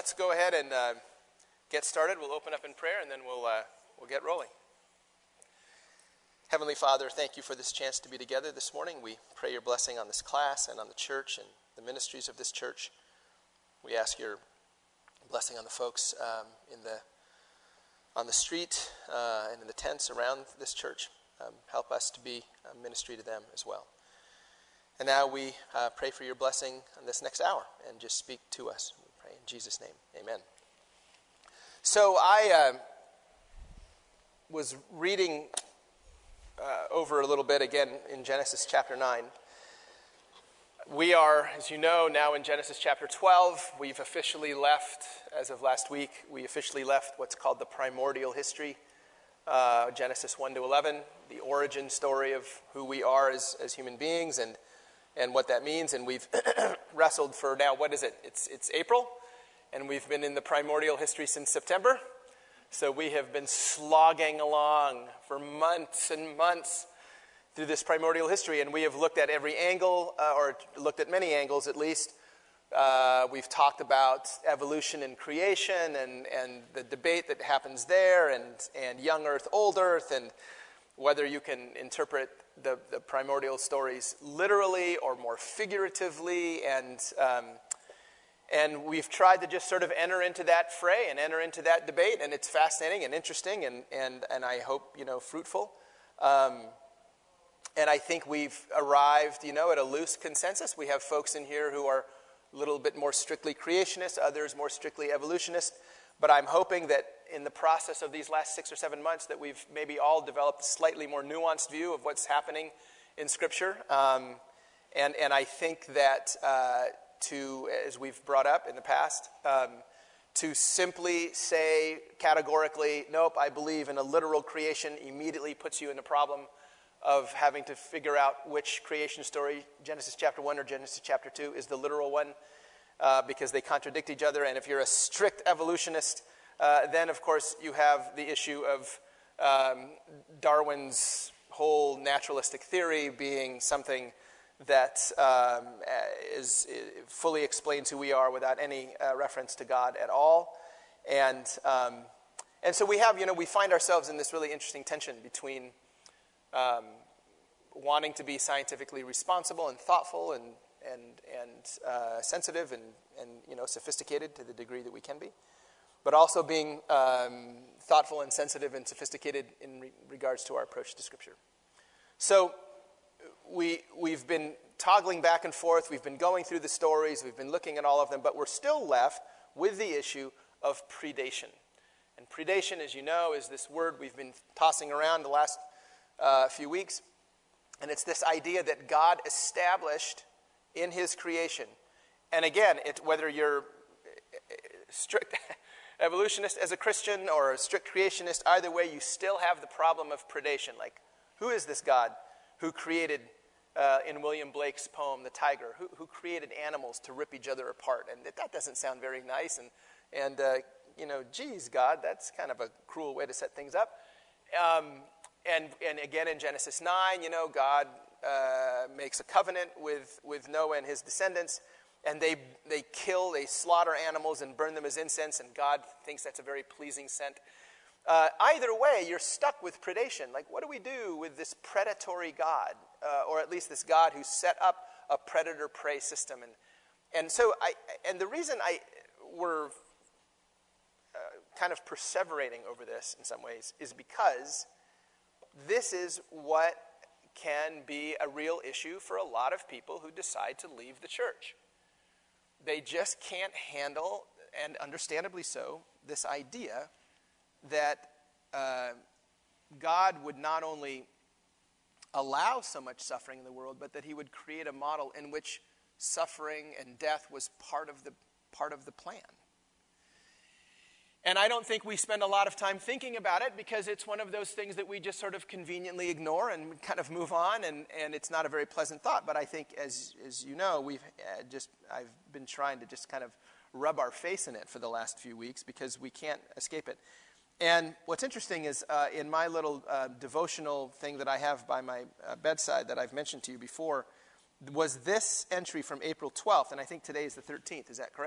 let's go ahead and get started. We'll open up in prayer, and then we'll get rolling. Heavenly Father, thank you for this chance to be together this morning. We pray your blessing on this class and on the church and the ministries of this church. We ask your blessing on the folks on the street and in the tents around this church. Help us to be a ministry to them as well. And now we pray for your blessing on this next hour and just speak to us. We pray in Jesus' name. Amen. So I was reading over a little bit again in Genesis chapter 9. We are, as you know, now in Genesis chapter 12. We've officially left, as of last week, we officially left what's called the primordial history, Genesis 1 to 11, the origin story of who we are as human beings and what that means. And we've wrestled for now, what is it? It's April, and we've been in the primordial history since September. So we have been slogging along for months and months through this primordial history, and we have looked at every angle, or looked at many angles at least. We've talked about evolution and creation and the debate that happens there, and young Earth, old Earth, and whether you can interpret the primordial stories literally or more figuratively, and we've tried to just sort of enter into that fray and enter into that debate, and it's fascinating and interesting and I hope, fruitful. And I think we've arrived, at a loose consensus. We have folks in here who are a little bit more strictly creationist, others more strictly evolutionist. But I'm hoping that in the process of these last 6 or 7 months that we've maybe all developed a slightly more nuanced view of what's happening in Scripture. And I think that as we've brought up in the past, to simply say categorically, nope, I believe in a literal creation, immediately puts you in the problem of having to figure out which creation story, Genesis chapter 1 or Genesis chapter 2, is the literal one, because they contradict each other. And if you're a strict evolutionist, then, of course, you have the issue of Darwin's whole naturalistic theory being something that is fully explains who we are without any reference to God at all. And so we have, we find ourselves in this really interesting tension between wanting to be scientifically responsible and thoughtful and sensitive and sophisticated to the degree that we can be, but also being thoughtful and sensitive and sophisticated in regards to our approach to Scripture. So we've been toggling back and forth. We've been going through the stories. We've been looking at all of them, but we're still left with the issue of predation. And predation, as you know, is this word we've been tossing around the last few weeks. And it's this idea that God established in his creation. And again, whether you're a strict evolutionist as a Christian or a strict creationist, either way, you still have the problem of predation. Like, who is this God who created, in William Blake's poem, The Tiger, who created animals to rip each other apart? And that doesn't sound very nice. And geez, God, that's kind of a cruel way to set things up. And again, in Genesis 9, God makes a covenant with Noah and his descendants, and they slaughter animals and burn them as incense, and God thinks that's a very pleasing scent. Either way, you're stuck with predation. Like, what do we do with this predatory God, or at least this God who set up a predator-prey system? And so the reason we're kind of perseverating over this in some ways is because this is what can be a real issue for a lot of people who decide to leave the church. They just can't handle, and understandably so, this idea that God would not only allow so much suffering in the world, but that he would create a model in which suffering and death was part of the plan. And I don't think we spend a lot of time thinking about it because it's one of those things that we just sort of conveniently ignore and kind of move on, and it's not a very pleasant thought. But I think, as you know, I've been trying to just kind of rub our face in it for the last few weeks because we can't escape it. And what's interesting is in my little devotional thing that I have by my bedside that I've mentioned to you before was this entry from April 12th, and I think today is the 13th. Is that correct?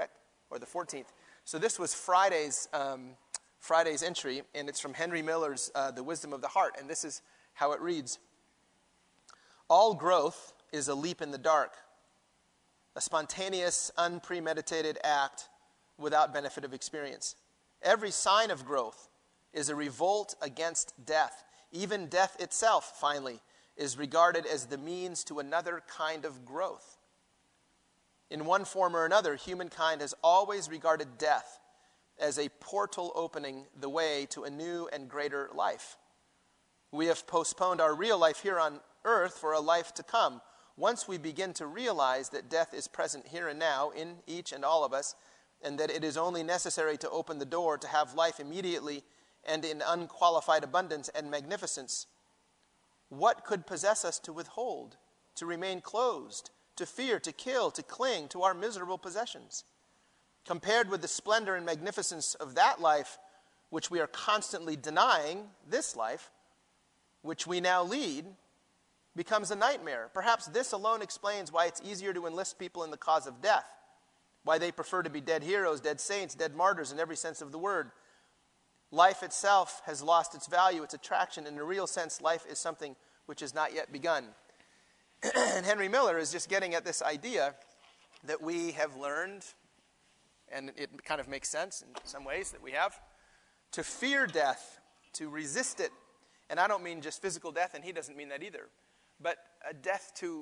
or the 14th. So this was Friday's entry, and it's from Henry Miller's The Wisdom of the Heart, and this is how it reads. All growth is a leap in the dark, a spontaneous, unpremeditated act without benefit of experience. Every sign of growth is a revolt against death. Even death itself, finally, is regarded as the means to another kind of growth. In one form or another, humankind has always regarded death as a portal opening the way to a new and greater life. We have postponed our real life here on earth for a life to come. Once we begin to realize that death is present here and now in each and all of us, and that it is only necessary to open the door to have life immediately and in unqualified abundance and magnificence, what could possess us to withhold, to remain closed, to fear, to kill, to cling to our miserable possessions? Compared with the splendor and magnificence of that life, which we are constantly denying, this life, which we now lead, becomes a nightmare. Perhaps this alone explains why it's easier to enlist people in the cause of death, why they prefer to be dead heroes, dead saints, dead martyrs in every sense of the word. Life itself has lost its value, its attraction. In a real sense, life is something which has not yet begun. And Henry Miller is just getting at this idea that we have learned, and it kind of makes sense in some ways that we have, to fear death, to resist it. And I don't mean just physical death, and he doesn't mean that either, but a death to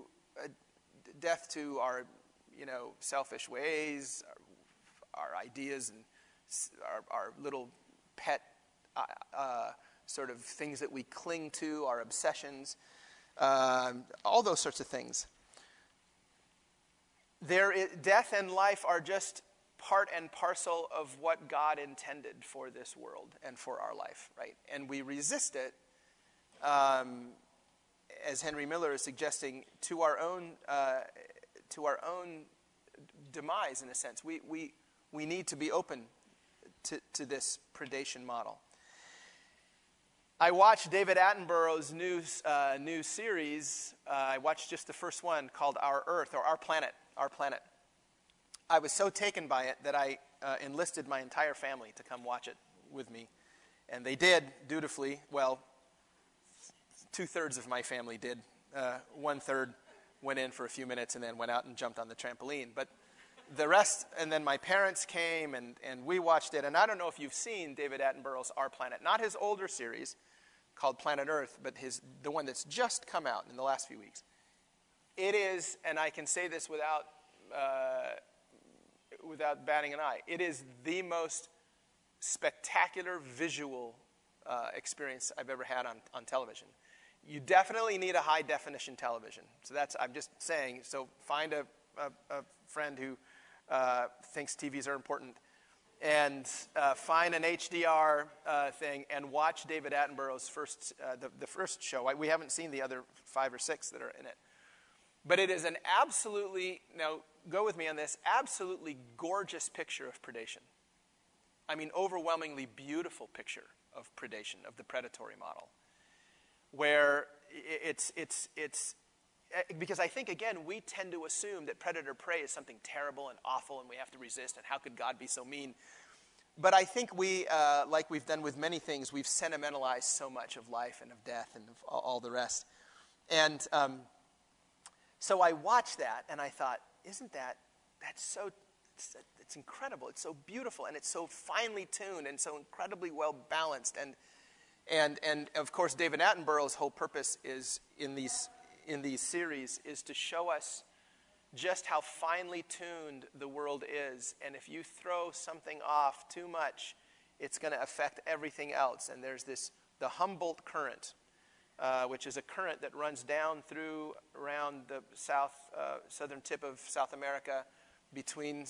our, selfish ways, our ideas, and our little pet sort of things that we cling to, our obsessions, all those sorts of things. Death and life are just part and parcel of what God intended for this world and for our life, right? And we resist it, as Henry Miller is suggesting, to our own demise, in a sense. We need to be open to this predation model. I watched David Attenborough's new series. I watched just the first one called Our Earth, or Our Planet. I was so taken by it that I enlisted my entire family to come watch it with me. And they did, dutifully. Well, 2/3 of my family did. 1/3 went in for a few minutes and then went out and jumped on the trampoline. But the rest, and then my parents came and we watched it. And I don't know if you've seen David Attenborough's Our Planet. Not his older series called Planet Earth, but the one that's just come out in the last few weeks. It is, and I can say this without batting an eye, it is the most spectacular visual experience I've ever had on television. You definitely need a high-definition television. So I'm just saying, so find a friend who thinks TVs are important, and find an HDR thing and watch David Attenborough's the first show. We haven't seen the other 5 or 6 that are in it. But it is an absolutely, now go with me on this, absolutely gorgeous picture of predation. I mean, overwhelmingly beautiful picture of predation, of the predatory model. Where it's because I think, again, we tend to assume that predator-prey is something terrible and awful and we have to resist, and how could God be so mean? But I think we, like we've done with many things, we've sentimentalized so much of life and of death and of all the rest. And so I watched that and I thought, that's incredible. It's so beautiful and it's so finely tuned and so incredibly well balanced. And of course, David Attenborough's whole purpose is in these series is to show us just how finely tuned the world is. And if you throw something off too much, it's going to affect everything else. And there's the Humboldt Current, which is a current that runs down around the southern tip of South America, between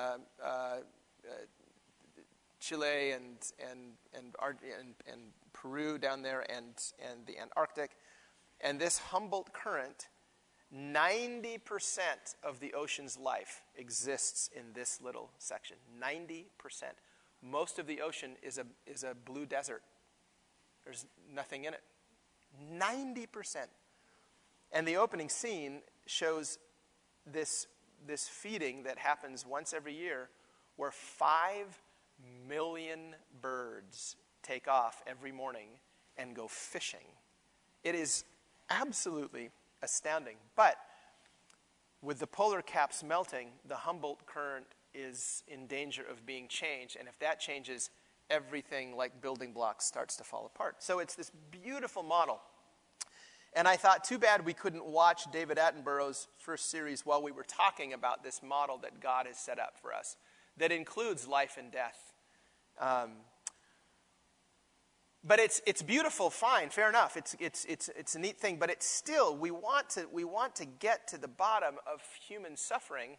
Chile and Peru down there and the Antarctic. And this Humboldt Current, 90% of the ocean's life exists in this little section. 90%. Most of the ocean is a blue desert. There's nothing in it. 90%. And the opening scene shows this feeding that happens once every year, where 5 million birds take off every morning and go fishing. It is absolutely astounding. But with the polar caps melting, the Humboldt Current is in danger of being changed. And if that changes, everything like building blocks starts to fall apart. So it's this beautiful model. And I thought, too bad we couldn't watch David Attenborough's first series while we were talking about this model that God has set up for us that includes life and death. But it's beautiful, fine, fair enough. It's a neat thing, but it's still, we want to get to the bottom of human suffering.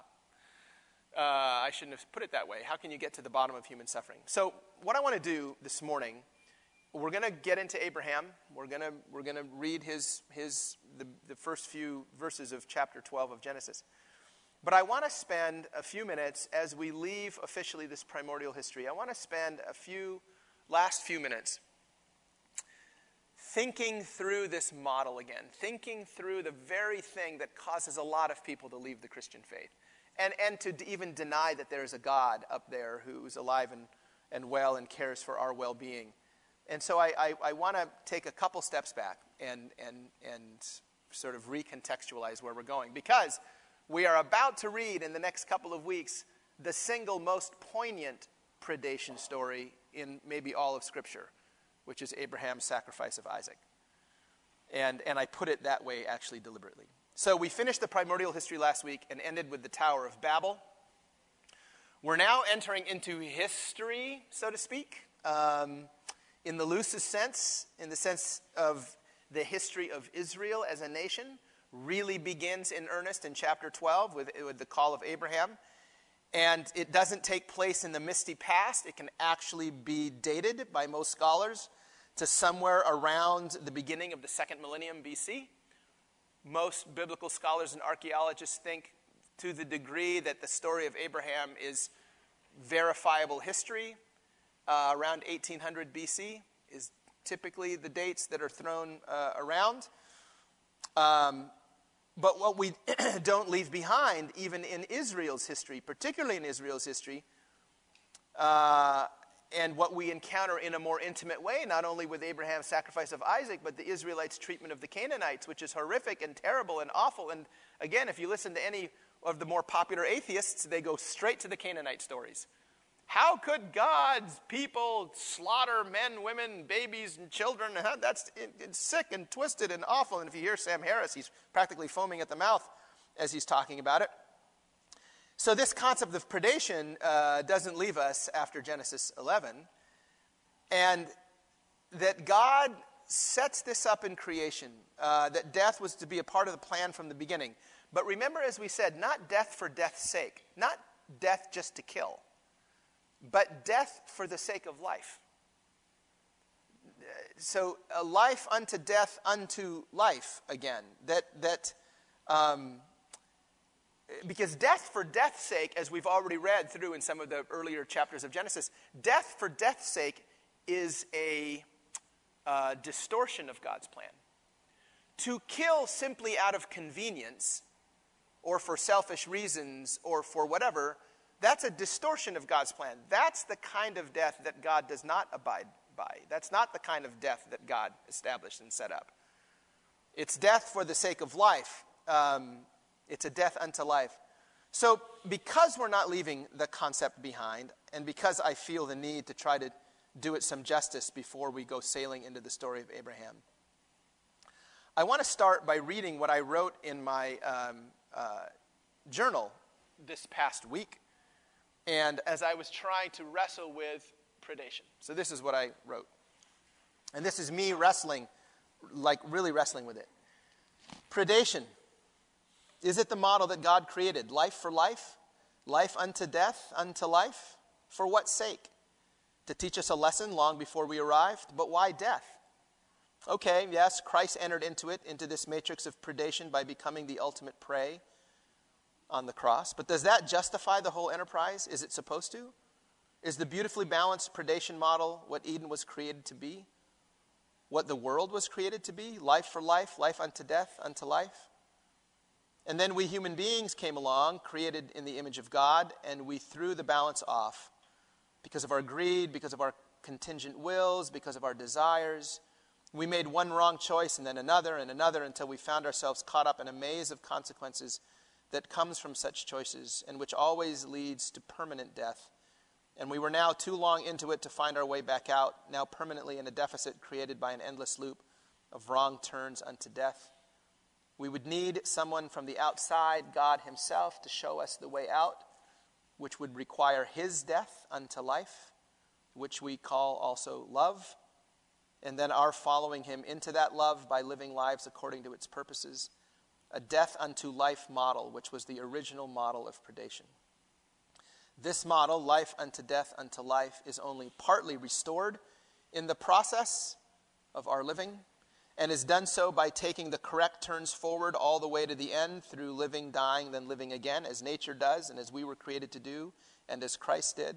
I shouldn't have put it that way. How can you get to the bottom of human suffering? So what I want to do this morning, we're going to get into Abraham. We're going to read the first few verses of chapter 12 of Genesis. But I want to spend a few minutes as we leave officially this primordial history. I want to spend last few minutes thinking through this model again, thinking through the very thing that causes a lot of people to leave the Christian faith, and to even deny that there is a God up there who's alive and well and cares for our well-being. And so I want to take a couple steps back and sort of recontextualize where we're going, because we are about to read in the next couple of weeks the single most poignant predation story in maybe all of Scripture, which is Abraham's sacrifice of Isaac. And I put it that way actually deliberately. So we finished the primordial history last week and ended with the Tower of Babel. We're now entering into history, so to speak, in the loosest sense, in the sense of the history of Israel as a nation, really begins in earnest in chapter 12 with the call of Abraham. And it doesn't take place in the misty past. It can actually be dated by most scholars to somewhere around the beginning of the second millennium BC. Most biblical scholars and archaeologists think to the degree that the story of Abraham is verifiable history, around 1800 BC is typically the dates that are thrown around. But what we don't leave behind, even in Israel's history, particularly in Israel's history, and what we encounter in a more intimate way, not only with Abraham's sacrifice of Isaac, but the Israelites' treatment of the Canaanites, which is horrific and terrible and awful. And again, if you listen to any of the more popular atheists, they go straight to the Canaanite stories. How could God's people slaughter men, women, babies, and children? It's sick and twisted and awful. And if you hear Sam Harris, he's practically foaming at the mouth as he's talking about it. So this concept of predation doesn't leave us after Genesis 11. And that God sets this up in creation, that death was to be a part of the plan from the beginning. But remember, as we said, not death for death's sake, not death just to kill, but death for the sake of life. So a life unto death unto life again. Because death for death's sake, as we've already read through in some of the earlier chapters of Genesis, death for death's sake is a distortion of God's plan. To kill simply out of convenience or for selfish reasons or for whatever, that's a distortion of God's plan. That's the kind of death that God does not abide by. That's not the kind of death that God established and set up. It's death for the sake of life. It's a death unto life. So because we're not leaving the concept behind, and because I feel the need to try to do it some justice before we go sailing into the story of Abraham, I want to start by reading what I wrote in my journal this past week, and as I was trying to wrestle with predation. So this is what I wrote. And this is me wrestling, like really wrestling with it. Predation. Is it the model that God created? Life for life? Life unto death, unto life? For what sake? To teach us a lesson long before we arrived? But why death? Okay, yes, Christ entered into this matrix of predation by becoming the ultimate prey on the cross. But does that justify the whole enterprise? Is it supposed to? Is the beautifully balanced predation model what Eden was created to be? What the world was created to be? Life for life, life unto death, unto life? And then we human beings came along, created in the image of God, and we threw the balance off because of our greed, because of our contingent wills, because of our desires. We made one wrong choice and then another until we found ourselves caught up in a maze of consequences that comes from such choices and which always leads to permanent death. And we were now too long into it to find our way back out, now permanently in a deficit created by an endless loop of wrong turns unto death. We would need someone from the outside, God himself, to show us the way out, which would require his death unto life, which we call also love, and then our following him into that love by living lives according to its purposes, a death unto life model, which was the original model of predation. This model, life unto death unto life, is only partly restored in the process of our living, and is done so by taking the correct turns forward all the way to the end through living, dying, then living again, as nature does and as we were created to do and as Christ did.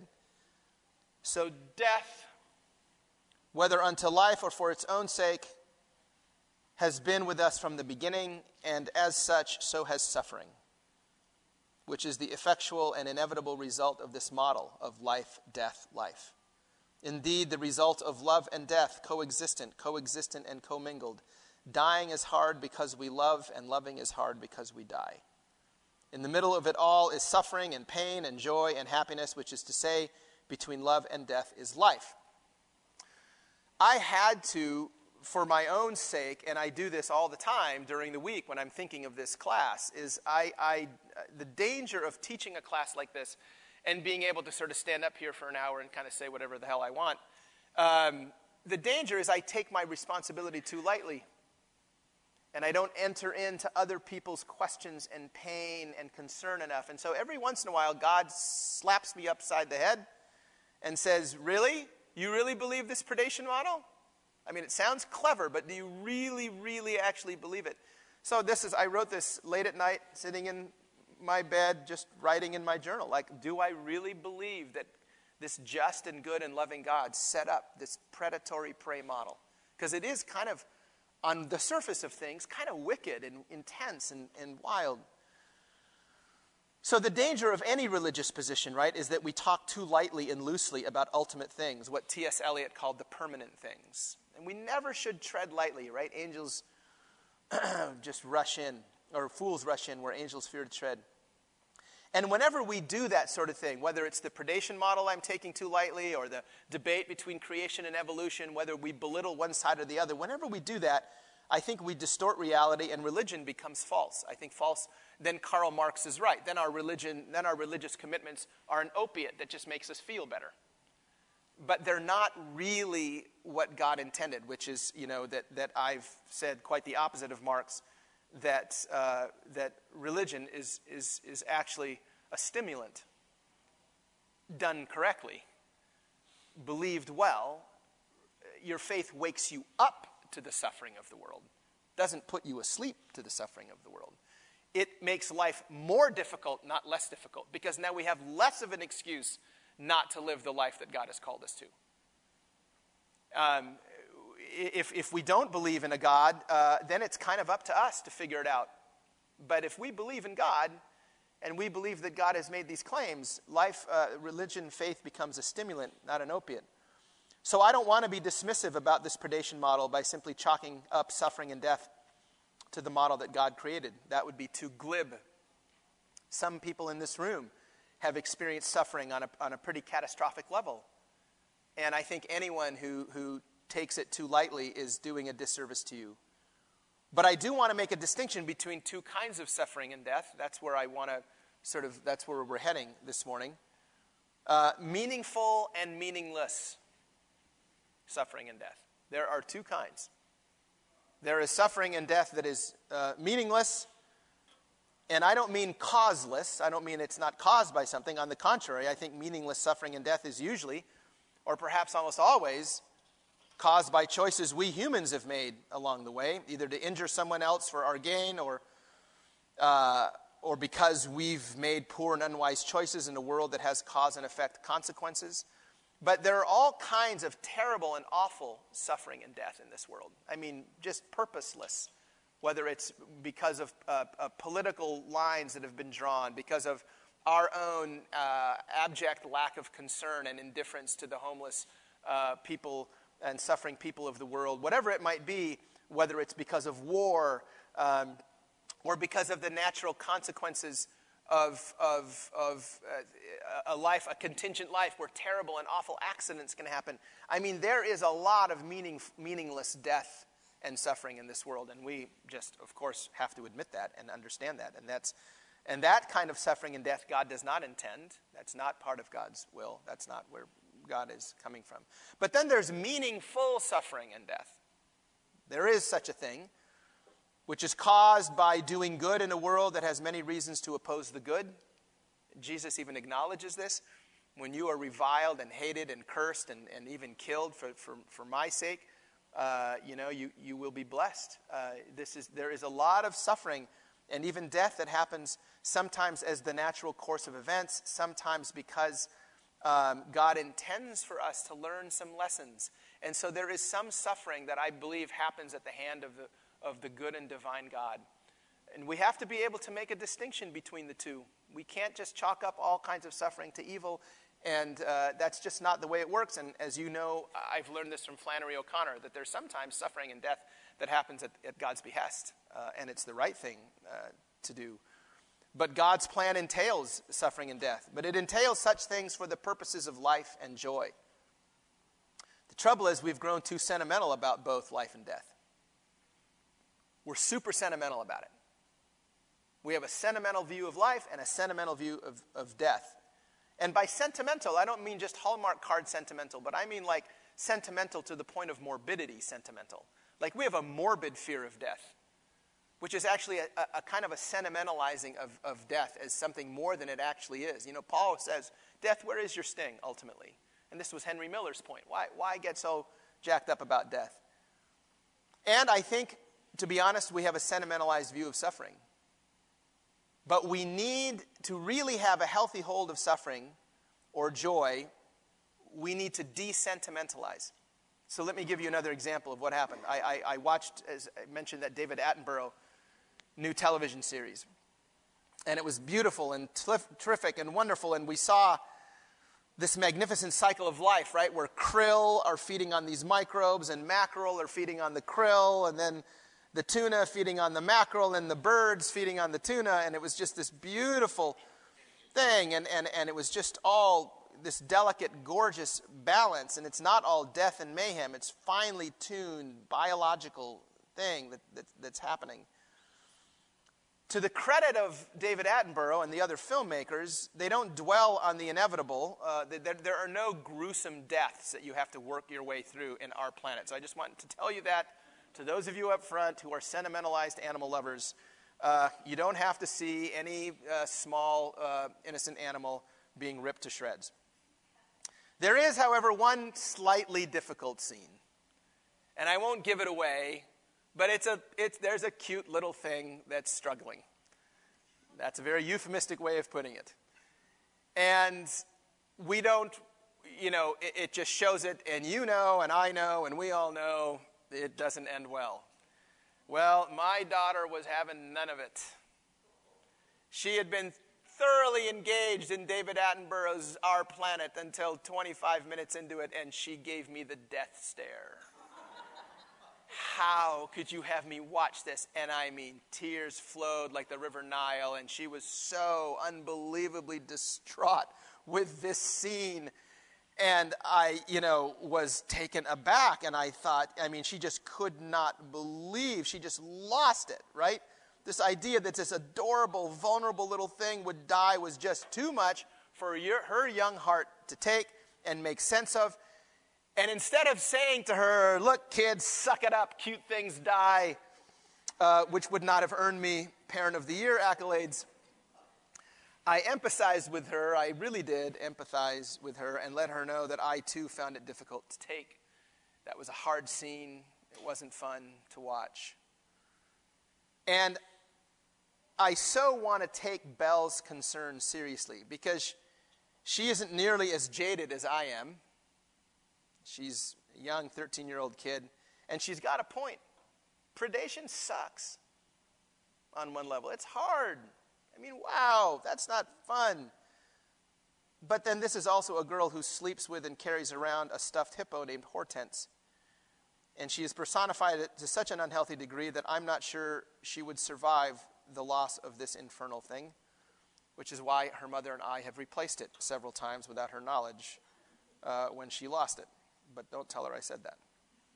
So death, whether unto life or for its own sake, has been with us from the beginning, and as such, so has suffering, which is the effectual and inevitable result of this model of life, death, life. Indeed, the result of love and death, coexistent and commingled. Dying is hard because we love, and loving is hard because we die. In the middle of it all is suffering and pain and joy and happiness, which is to say, between love and death is life. I had to, for my own sake, and I do this all the time during the week when I'm thinking of this class, is the danger of teaching a class like this and being able to sort of stand up here for an hour and kind of say whatever the hell I want. The danger is I take my responsibility too lightly. And I don't enter into other people's questions and pain and concern enough. And so every once in a while, God slaps me upside the head and says, really? You really believe this predation model? I mean, it sounds clever, but do you really, really actually believe it? So I wrote this late at night, sitting in my bed, just writing in my journal. Like, do I really believe that this just and good and loving God set up this predatory prey model? Because it is kind of, on the surface of things, kind of wicked and intense and wild. So the danger of any religious position, right, is that we talk too lightly and loosely about ultimate things, what T.S. Eliot called the permanent things. And we never should tread lightly, right? Angels just rush in, or fools rush in where angels fear to tread. And whenever we do that sort of thing, whether it's the predation model I'm taking too lightly or the debate between creation and evolution, whether we belittle one side or the other, whenever we do that, I think we distort reality and religion becomes false. I think false, then Karl Marx is right. Then our religious commitments are an opiate that just makes us feel better. But they're not really what God intended, which is, that I've said quite the opposite of Marx, that religion is actually a stimulant, done correctly, believed well. Your faith wakes you up to the suffering of the world, doesn't put you asleep to the suffering of the world. It makes life more difficult, not less difficult, because now we have less of an excuse not to live the life that God has called us to. If we don't believe in a God, then it's kind of up to us to figure it out. But if we believe in God, and we believe that God has made these claims, religion, faith becomes a stimulant, not an opiate. So I don't want to be dismissive about this predation model by simply chalking up suffering and death to the model that God created. That would be too glib. Some people in this room have experienced suffering on a pretty catastrophic level. And I think anyone who takes it too lightly is doing a disservice to you. But I do want to make a distinction between two kinds of suffering and death. That's where I want to that's where we're heading this morning. Meaningful and meaningless suffering and death. There are two kinds. There is suffering and death that is meaningless, and I don't mean causeless. I don't mean it's not caused by something. On the contrary, I think meaningless suffering and death is usually, or perhaps almost always, caused by choices we humans have made along the way, either to injure someone else for our gain or because we've made poor and unwise choices in a world that has cause and effect consequences. But there are all kinds of terrible and awful suffering and death in this world. I mean, just purposeless, whether it's because of political lines that have been drawn, because of our own abject lack of concern and indifference to the homeless people and suffering people of the world, whatever it might be, whether it's because of war or because of the natural consequences of a contingent life where terrible and awful accidents can happen. I mean, there is a lot of meaningless death and suffering in this world, and we just, of course, have to admit that and understand that. And that kind of suffering and death God does not intend. That's not part of God's will. That's not where God is coming from. But then there's meaningful suffering and death. There is such a thing, which is caused by doing good in a world that has many reasons to oppose the good. Jesus even acknowledges this. When you are reviled and hated and cursed and even killed for my sake, you will be blessed. There is a lot of suffering and even death that happens sometimes as the natural course of events, sometimes because God intends for us to learn some lessons. And so there is some suffering that I believe happens at the hand of the good and divine God. And we have to be able to make a distinction between the two. We can't just chalk up all kinds of suffering to evil, and that's just not the way it works. And as you know, I've learned this from Flannery O'Connor, that there's sometimes suffering and death that happens at God's behest, and it's the right thing to do. But God's plan entails suffering and death, but it entails such things for the purposes of life and joy. The trouble is we've grown too sentimental about both life and death. We're super sentimental about it. We have a sentimental view of life and a sentimental view of death. And by sentimental, I don't mean just Hallmark card sentimental, but I mean like sentimental to the point of morbidity sentimental. Like we have a morbid fear of death, which is actually a kind of a sentimentalizing of death as something more than it actually is. You know, Paul says, death, where is your sting, ultimately? And this was Henry Miller's point. Why get so jacked up about death? And I think, to be honest, we have a sentimentalized view of suffering. But we need to really have a healthy hold of suffering or joy. We need to desentimentalize. So let me give you another example of what happened. I watched, as I mentioned, that David Attenborough new television series. And it was beautiful and terrific and wonderful. And we saw this magnificent cycle of life, right, where krill are feeding on these microbes and mackerel are feeding on the krill, and then the tuna feeding on the mackerel and the birds feeding on the tuna. And it was just this beautiful thing. And it was just all this delicate, gorgeous balance. And it's not all death and mayhem. It's finely tuned biological thing that's happening. To the credit of David Attenborough and the other filmmakers, they don't dwell on the inevitable. There are no gruesome deaths that you have to work your way through in our planet. So I just want to tell you that to those of you up front who are sentimentalized animal lovers, you don't have to see any small innocent animal being ripped to shreds. There is, however, one slightly difficult scene. And I won't give it away, but there's a cute little thing that's struggling. That's a very euphemistic way of putting it. And we don't, it just shows it, and you know, and I know, and we all know, it doesn't end well. Well, my daughter was having none of it. She had been thoroughly engaged in David Attenborough's Our Planet until 25 minutes into it, and she gave me the death stare. How could you have me watch this? And I mean, tears flowed like the River Nile, and she was so unbelievably distraught with this scene. And I, was taken aback, and I thought, she just could not believe. She just lost it, right? This idea that this adorable, vulnerable little thing would die was just too much for her young heart to take and make sense of. And instead of saying to her, look, kids, suck it up, cute things die, which would not have earned me Parent of the Year accolades, I empathized with her. I really did empathize with her and let her know that I, too, found it difficult to take. That was a hard scene. It wasn't fun to watch. And I so want to take Belle's concern seriously because she isn't nearly as jaded as I am. She's a young 13-year-old kid, and she's got a point. Predation sucks. on one level. It's hard. I mean, wow, that's not fun. But then this is also a girl who sleeps with and carries around a stuffed hippo named Hortense. And she is personified to such an unhealthy degree that I'm not sure she would survive the loss of this infernal thing, which is why her mother and I have replaced it several times without her knowledge when she lost it. But don't tell her I said that.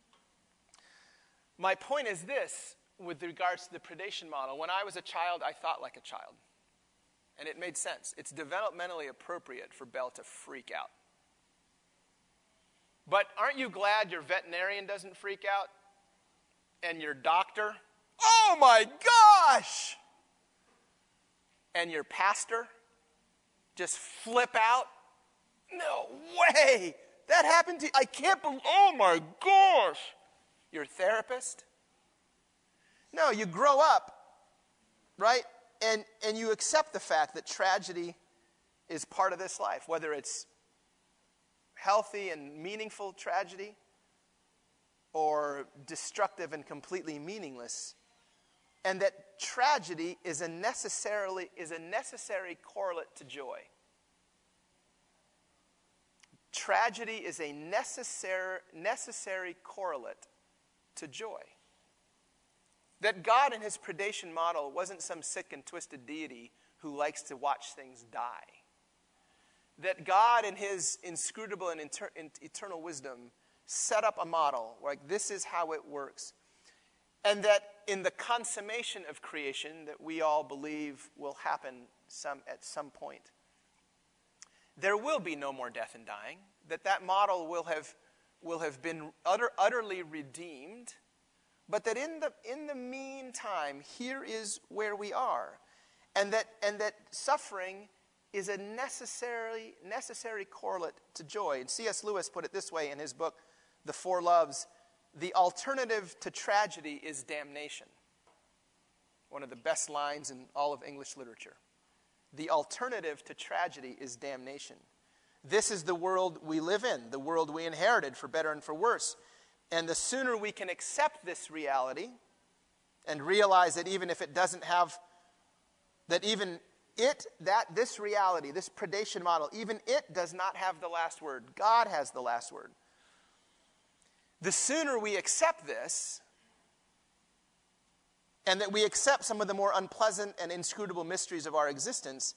My point is this with regards to the predation model. When I was a child, I thought like a child. And it made sense. It's developmentally appropriate for Belle to freak out. But aren't you glad your veterinarian doesn't freak out? And your doctor? Oh my gosh! And your pastor just flip out? No way! That happened to you? I can't believe, oh my gosh! Your therapist? No, you grow up, right? And you accept the fact that tragedy is part of this life, whether it's healthy and meaningful tragedy or destructive and completely meaningless, and that tragedy is a necessary correlate to joy. Tragedy is a necessary correlate to joy. That God in his predation model wasn't some sick and twisted deity who likes to watch things die. That God in his inscrutable and eternal wisdom set up a model, like this is how it works. And that in the consummation of creation that we all believe will happen at some point, there will be no more death and dying. That model will have been utterly redeemed. But that in the meantime, here is where we are. And that suffering is a necessary correlate to joy. And C.S. Lewis put it this way in his book, The Four Loves: the alternative to tragedy is damnation. One of the best lines in all of English literature. The alternative to tragedy is damnation. This is the world we live in, the world we inherited for better and for worse. And the sooner we can accept this reality and realize that even if it doesn't have, this reality, this predation model, even it does not have the last word. God has the last word. The sooner we accept this, and that we accept some of the more unpleasant and inscrutable mysteries of our existence,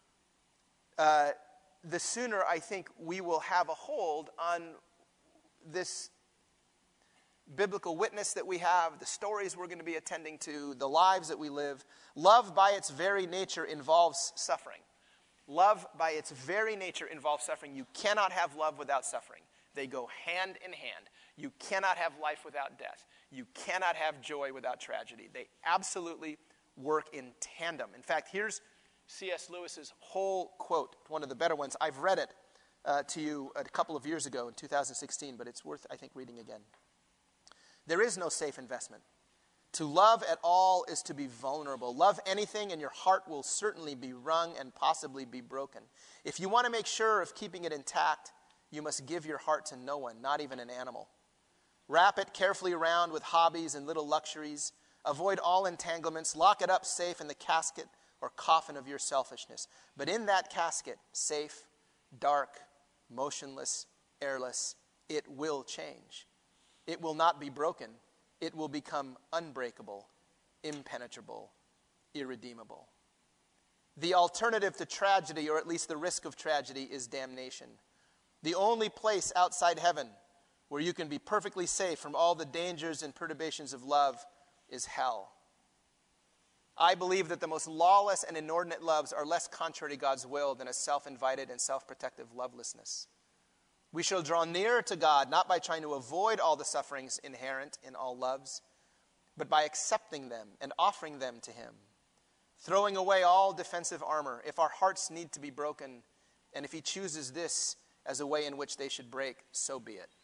the sooner I think we will have a hold on this biblical witness that we have, the stories we're going to be attending to, the lives that we live. Love by its very nature involves suffering. Love by its very nature involves suffering. You cannot have love without suffering. They go hand in hand. You cannot have life without death. You cannot have joy without tragedy. They absolutely work in tandem. In fact, here's C.S. Lewis's whole quote, one of the better ones. I've read it to you a couple of years ago in 2016, but it's worth, I think, reading again. There is no safe investment. To love at all is to be vulnerable. Love anything and your heart will certainly be wrung and possibly be broken. If you want to make sure of keeping it intact, you must give your heart to no one, not even an animal. Wrap it carefully around with hobbies and little luxuries. Avoid all entanglements. Lock it up safe in the casket or coffin of your selfishness. But in that casket, safe, dark, motionless, airless, it will change. It will not be broken. It will become unbreakable, impenetrable, irredeemable. The alternative to tragedy, or at least the risk of tragedy, is damnation. The only place outside heaven where you can be perfectly safe from all the dangers and perturbations of love is hell. I believe that the most lawless and inordinate loves are less contrary to God's will than a self-invited and self-protective lovelessness. We shall draw nearer to God not by trying to avoid all the sufferings inherent in all loves, but by accepting them and offering them to him, throwing away all defensive armor if our hearts need to be broken, and if he chooses this as a way in which they should break, so be it.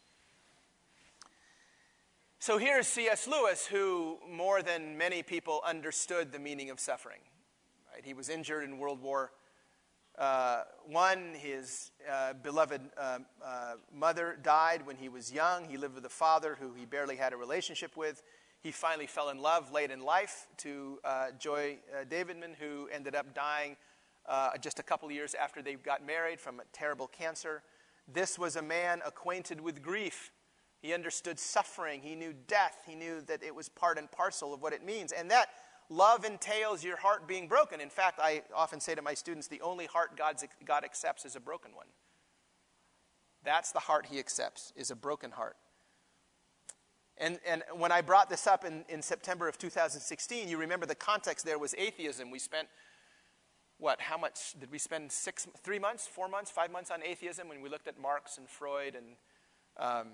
So here's C.S. Lewis, who more than many people understood the meaning of suffering. Right? He was injured in World War I. His beloved mother died when he was young. He lived with a father who he barely had a relationship with. he finally fell in love late in life to Joy Davidman, who ended up dying just a couple of years after they got married from a terrible cancer. This was a man acquainted with grief. He understood suffering. He knew death. He knew that it was part and parcel of what it means. And that love entails your heart being broken. In fact, I often say to my students, the only heart God accepts is a broken one. That's the heart he accepts, is a broken heart. And when I brought this up in September of 2016, you remember the context there was atheism. We spent, how much did we spend? 3 months, 4 months, 5 months on atheism when we looked at Marx and Freud and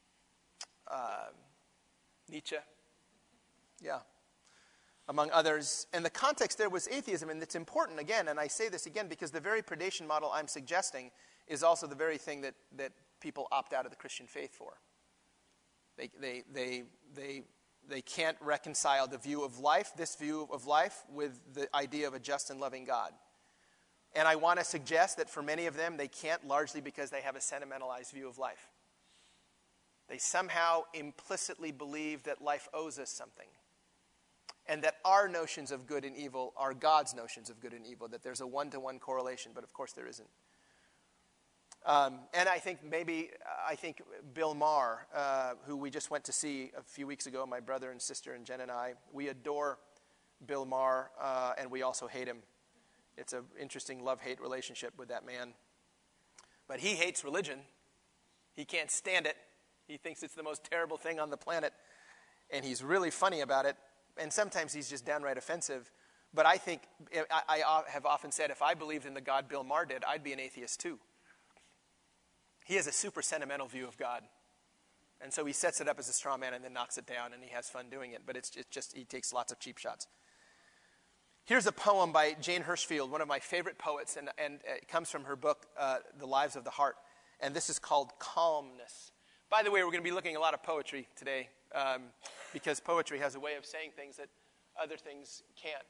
Nietzsche. Yeah. Among others. And the context there was atheism, and it's important again, and I say this again because the very predation model I'm suggesting is also the very thing that people opt out of the Christian faith for. They can't reconcile the view of life, this view of life, with the idea of a just and loving God. And I want to suggest that for many of them, they can't largely because they have a sentimentalized view of life. They somehow implicitly believe that life owes us something. And that our notions of good and evil are God's notions of good and evil, that there's a one-to-one correlation, but of course there isn't. And I think Bill Maher, who we just went to see a few weeks ago, my brother and sister and Jen and I, we adore Bill Maher, and we also hate him. It's an interesting love-hate relationship with that man. But he hates religion. He can't stand it. He thinks it's the most terrible thing on the planet, and he's really funny about it, and sometimes he's just downright offensive. But I think, I have often said, if I believed in the God Bill Maher did, I'd be an atheist too. He has a super sentimental view of God. And so he sets it up as a straw man and then knocks it down, and he has fun doing it. But it's just he takes lots of cheap shots. Here's a poem by Jane Hirschfield, one of my favorite poets, and it comes from her book, The Lives of the Heart. And this is called Calmness. By the way, we're going to be looking at a lot of poetry today because poetry has a way of saying things that other things can't.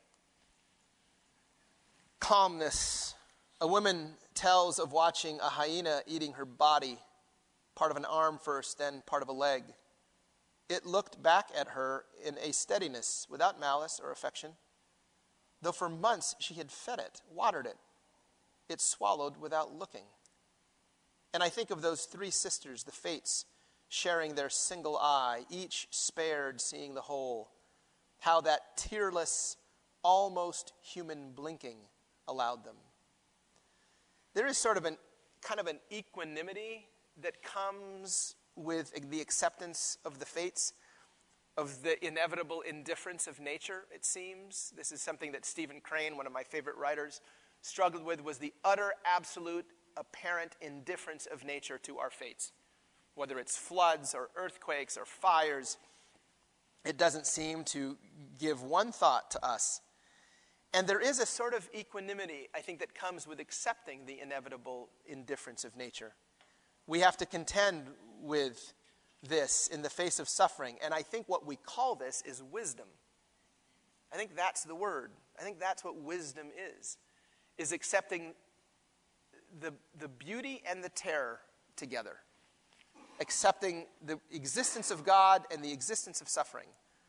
Calmness. A woman tells of watching a hyena eating her body, part of an arm first, then part of a leg. It looked back at her in a steadiness, without malice or affection. Though for months she had fed it, watered it, it swallowed without looking. And I think of those three sisters, the Fates, sharing their single eye, each spared seeing the whole. How that tearless, almost human blinking allowed them. There is sort of an equanimity that comes with the acceptance of the fates, of the inevitable indifference of nature, it seems. This is something that Stephen Crane, one of my favorite writers, struggled with, was the utter, absolute, apparent indifference of nature to our fates. Whether it's floods or earthquakes or fires, it doesn't seem to give one thought to us. And there is a sort of equanimity, I think, that comes with accepting the inevitable indifference of nature. We have to contend with this in the face of suffering. And I think what we call this is wisdom. I think that's the word. I think that's what wisdom is accepting the beauty and the terror together. Accepting the existence of God and the existence of suffering.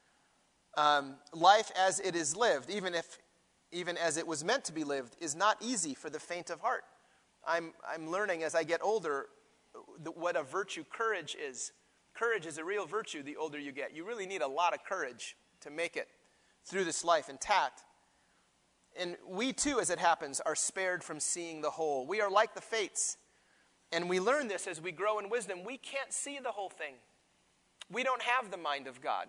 Life as it is lived, even as it was meant to be lived, is not easy for the faint of heart. I'm learning as I get older what a virtue courage is. Courage is a real virtue the older you get. You really need a lot of courage to make it through this life intact. And we too, as it happens, are spared from seeing the whole. We are like the fates. And we learn this as we grow in wisdom. We can't see the whole thing. We don't have the mind of God.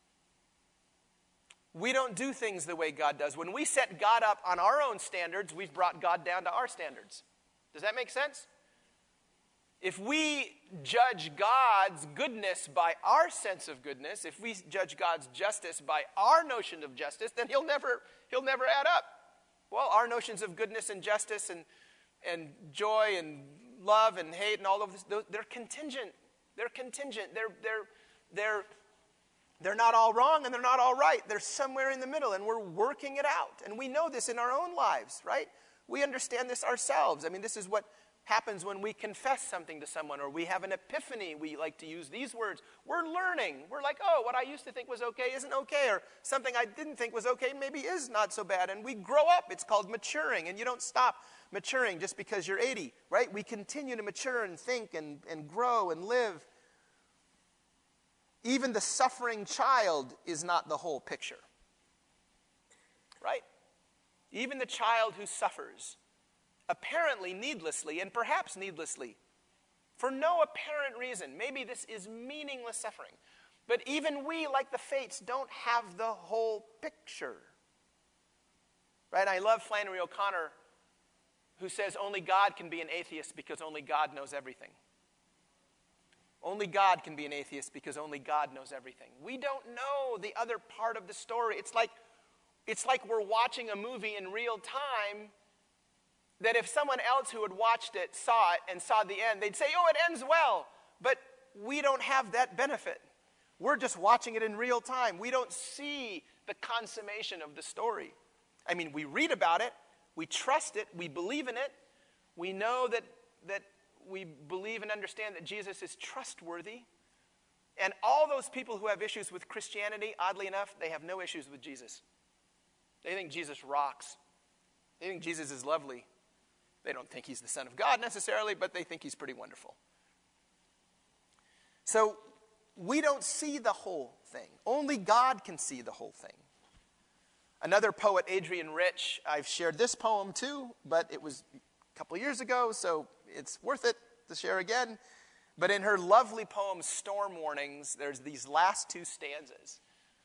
We don't do things the way God does. When we set God up on our own standards, we've brought God down to our standards. Does that make sense? If we judge God's goodness by our sense of goodness, if we judge God's justice by our notion of justice, then he'll never add up. Well, our notions of goodness and justice and joy and love and hate and all of this, they're contingent. They're contingent. They're not all wrong and they're not all right. They're somewhere in the middle, and we're working it out. And we know this in our own lives, right? We understand this ourselves. I mean, this is what happens when we confess something to someone or we have an epiphany. We like to use these words. We're learning. We're like, oh, what I used to think was okay isn't okay, or something I didn't think was okay maybe is not so bad. And we grow up. It's called maturing, and you don't stop maturing just because you're 80, right? We continue to mature and think and grow and live. Even the suffering child is not the whole picture, right? Even the child who suffers, apparently needlessly, and perhaps needlessly, for no apparent reason. Maybe this is meaningless suffering. But even we, like the Fates, don't have the whole picture. Right? I love Flannery O'Connor, who says only God can be an atheist because only God knows everything. Only God can be an atheist because only God knows everything. We don't know the other part of the story. It's like we're watching a movie in real time, that if someone else who had watched it saw it and saw the end, they'd say, oh, it ends well. But we don't have that benefit. We're just watching it in real time. We don't see the consummation of the story. I mean, we read about it, we trust it, we believe in it, we know that we believe and understand that Jesus is trustworthy. And all those people who have issues with Christianity, oddly enough, they have no issues with Jesus. They think Jesus rocks. They think Jesus is lovely. They don't think he's the Son of God necessarily, but they think he's pretty wonderful. So we don't see the whole thing. Only God can see the whole thing. Another poet, Adrienne Rich, I've shared this poem too, but it was a couple years ago, so it's worth it to share again. But in her lovely poem, Storm Warnings, there's these last two stanzas.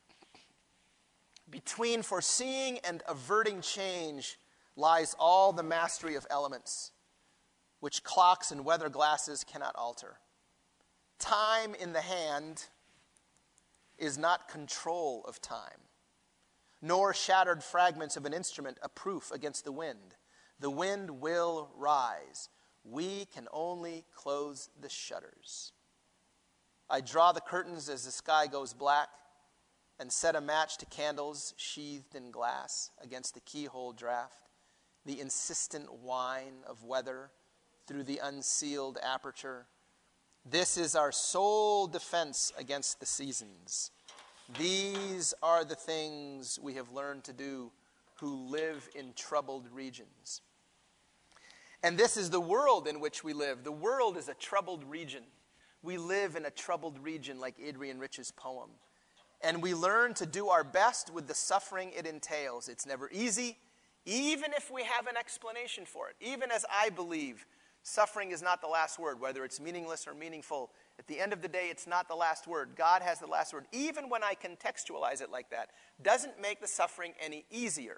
Between foreseeing and averting change lies all the mastery of elements, which clocks and weather glasses cannot alter. Time in the hand is not control of time, nor shattered fragments of an instrument a proof against the wind. The wind will rise. We can only close the shutters. I draw the curtains as the sky goes black and set a match to candles sheathed in glass against the keyhole draft, the insistent whine of weather through the unsealed aperture. This is our sole defense against the seasons. These are the things we have learned to do who live in troubled regions. And this is the world in which we live. The world is a troubled region. We live in a troubled region, like Adrienne Rich's poem. And we learn to do our best with the suffering it entails. It's never easy, even if we have an explanation for it. Even as I believe suffering is not the last word, whether it's meaningless or meaningful. At the end of the day, it's not the last word. God has the last word. Even when I contextualize it like that, doesn't make the suffering any easier.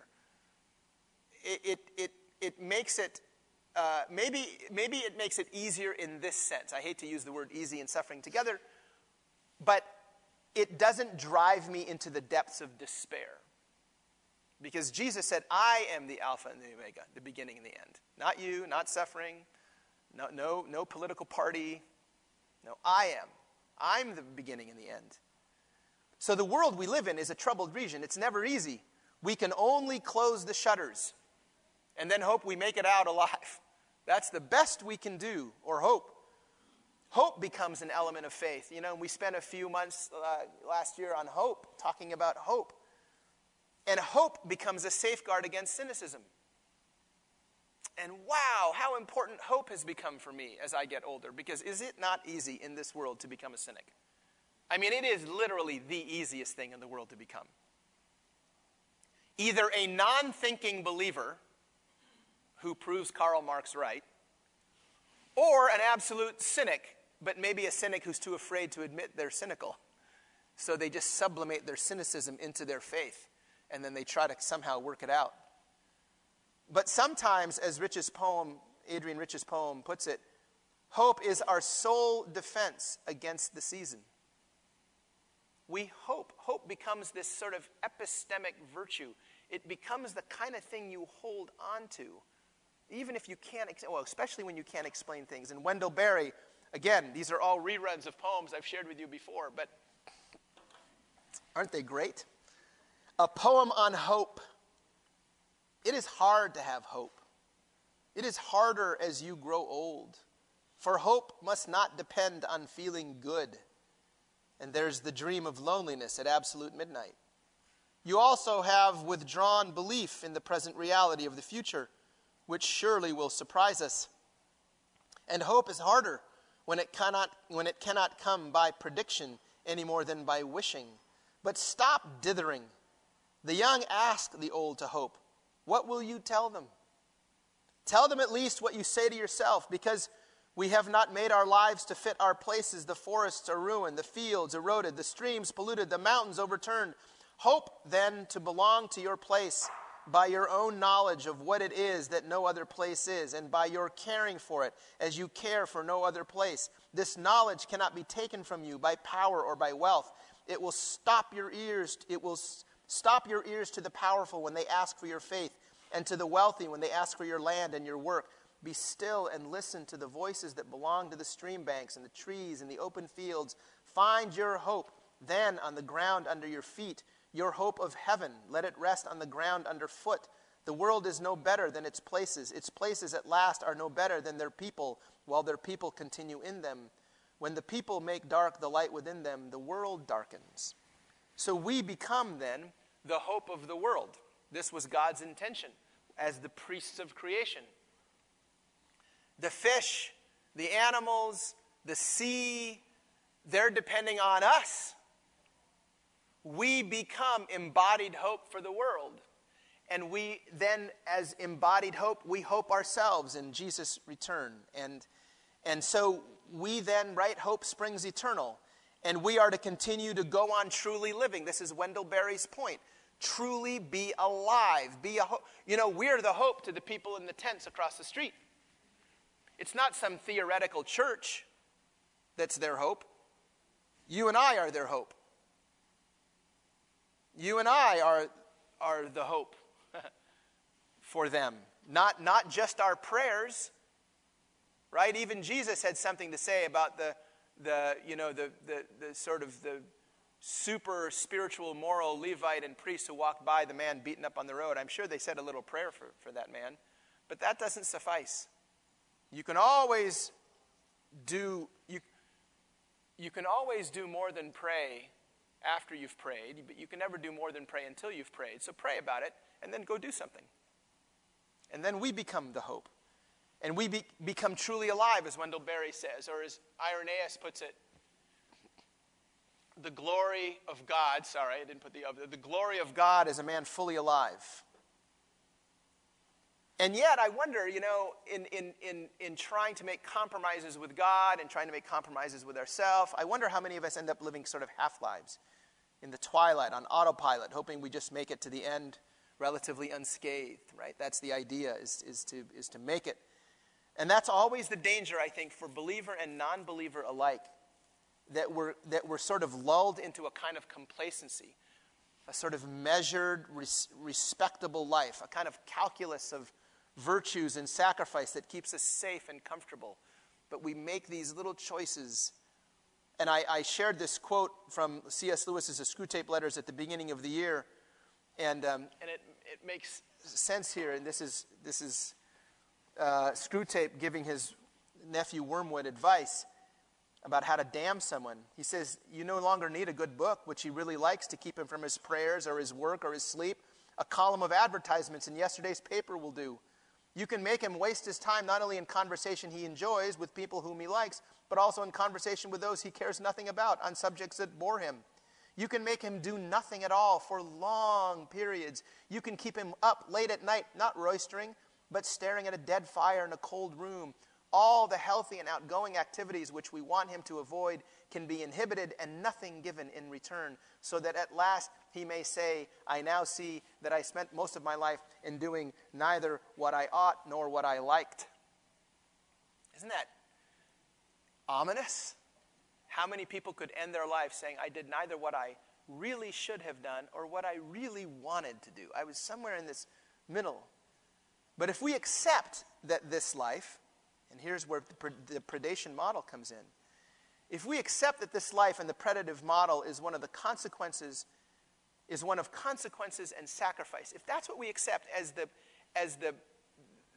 It makes it, maybe it makes it easier in this sense. I hate to use the word easy and suffering together, but it doesn't drive me into the depths of despair. Because Jesus said, I am the Alpha and the Omega, the beginning and the end. Not you, not suffering, no political party. No, I am. I'm the beginning and the end. So the world we live in is a troubled region. It's never easy. We can only close the shutters and then hope we make it out alive. That's the best we can do, or hope. Hope becomes an element of faith. You know, we spent a few months last year on hope, talking about hope. And hope becomes a safeguard against cynicism. And wow, how important hope has become for me as I get older. Because is it not easy in this world to become a cynic? I mean, it is literally the easiest thing in the world to become. Either a non-thinking believer who proves Karl Marx right, or an absolute cynic, but maybe a cynic who's too afraid to admit they're cynical. So they just sublimate their cynicism into their faith, and then they try to somehow work it out. But sometimes, as Adrienne Rich's poem puts it, hope is our sole defense against the season. We hope. Hope becomes this sort of epistemic virtue. It becomes the kind of thing you hold on to, even if you can't, especially when you can't explain things. And Wendell Berry, again, these are all reruns of poems I've shared with you before, but aren't they great? A poem on hope. It is hard to have hope. It is harder as you grow old. For hope must not depend on feeling good. And there's the dream of loneliness at absolute midnight. You also have withdrawn belief in the present reality of the future, which surely will surprise us. And hope is harder when it cannot come by prediction any more than by wishing. But stop dithering. The young ask the old to hope. What will you tell them? Tell them at least what you say to yourself, because we have not made our lives to fit our places. The forests are ruined, the fields eroded, the streams polluted, the mountains overturned. Hope then to belong to your place by your own knowledge of what it is that no other place is, and by your caring for it as you care for no other place. This knowledge cannot be taken from you by power or by wealth. It will stop your ears. It will stop your ears to the powerful when they ask for your faith, and to the wealthy when they ask for your land and your work. Be still and listen to the voices that belong to the stream banks and the trees and the open fields. Find your hope then on the ground under your feet, your hope of heaven. Let it rest on the ground underfoot. The world is no better than its places. Its places at last are no better than their people, while their people continue in them. When the people make dark the light within them, the world darkens. So we become then the hope of the world. This was God's intention as the priests of creation. The fish, the animals, the sea, they're depending on us. We become embodied hope for the world. And we then, as embodied hope, we hope ourselves in Jesus' return. And so we then, right, hope springs eternal. And we are to continue to go on truly living. This is Wendell Berry's point. Truly be alive. Be a hope. You know, we're the hope to the people in the tents across the street. It's not some theoretical church that's their hope. You and I are their hope. You and I are the hope for them. Not just our prayers, right? Even Jesus had something to say about the sort of the super spiritual, moral Levite and priest who walked by the man beaten up on the road. I'm sure they said a little prayer for that man, but that doesn't suffice. You can always do more than pray after you've prayed, but you can never do more than pray until you've prayed. So pray about it, and then go do something. And then we become the hope. And we become truly alive, as Wendell Berry says, or as Irenaeus puts it, the glory of God, the glory of God is a man fully alive. And yet, I wonder, in trying to make compromises with God and trying to make compromises with ourselves, I wonder how many of us end up living sort of half-lives in the twilight, on autopilot, hoping we just make it to the end relatively unscathed, right? That's the idea, is to make it. And that's always the danger, I think, for believer and non-believer alike, that we're sort of lulled into a kind of complacency, a sort of measured, respectable life, a kind of calculus of virtues and sacrifice that keeps us safe and comfortable. But we make these little choices. And I shared this quote from C.S. Lewis's Screwtape Letters at the beginning of the year, and it makes sense here. And this is Screwtape giving his nephew Wormwood advice about how to damn someone. He says, you no longer need a good book, which he really likes, to keep him from his prayers or his work or his sleep. A column of advertisements in yesterday's paper will do. You can make him waste his time not only in conversation he enjoys with people whom he likes, but also in conversation with those he cares nothing about on subjects that bore him. You can make him do nothing at all for long periods. You can keep him up late at night, not roistering, but staring at a dead fire in a cold room. All the healthy and outgoing activities which we want him to avoid can be inhibited and nothing given in return, so that at last he may say, I now see that I spent most of my life in doing neither what I ought nor what I liked. Isn't that ominous? How many people could end their life saying, I did neither what I really should have done or what I really wanted to do. I was somewhere in this middle. But if we accept that this life, and here's where the predation model comes in. If we accept that this life and the predative model is one of consequences and sacrifice, if that's what we accept as the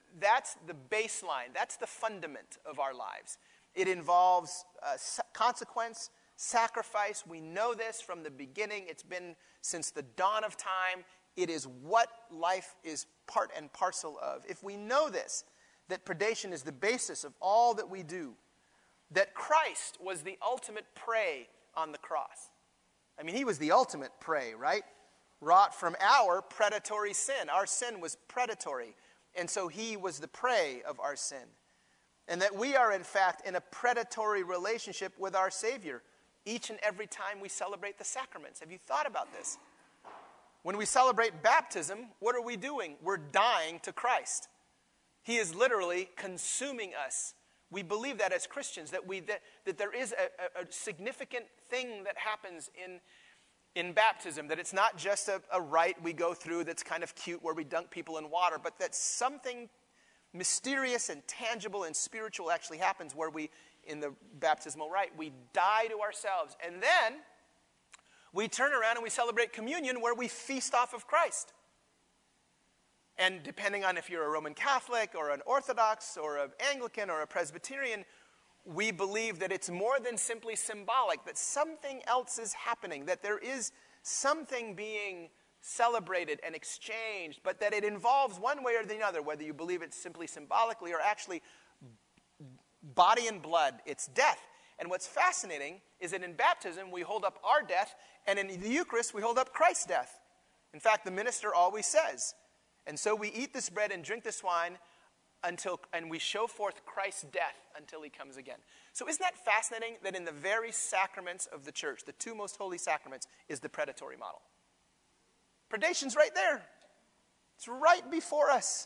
that's the baseline. That's the fundament of our lives. It involves consequence, sacrifice. We know this from the beginning. It's been since the dawn of time. It is what life is part and parcel of. If we know this, that predation is the basis of all that we do, that Christ was the ultimate prey on the cross. I mean, he was the ultimate prey, right? Wrought from our predatory sin. Our sin was predatory. And so he was the prey of our sin. And that we are, in fact, in a predatory relationship with our Savior each and every time we celebrate the sacraments. Have you thought about this? When we celebrate baptism, what are we doing? We're dying to Christ. He is literally consuming us. We believe that as Christians, that there is a significant thing that happens in baptism, that it's not just a rite we go through that's kind of cute where we dunk people in water, but that something mysterious and tangible and spiritual actually happens where we, in the baptismal rite, we die to ourselves. And then we turn around and we celebrate communion where we feast off of Christ. And depending on if you're a Roman Catholic or an Orthodox or an Anglican or a Presbyterian, we believe that it's more than simply symbolic, that something else is happening, that there is something being celebrated and exchanged, but that it involves one way or the other, whether you believe it's simply symbolically or actually body and blood, it's death. And what's fascinating is that in baptism, we hold up our death, and in the Eucharist, we hold up Christ's death. In fact, the minister always says, and so we eat this bread and drink this wine and we show forth Christ's death until he comes again. So isn't that fascinating that in the very sacraments of the church, the two most holy sacraments, is the predatory model? Predation's right there. It's right before us.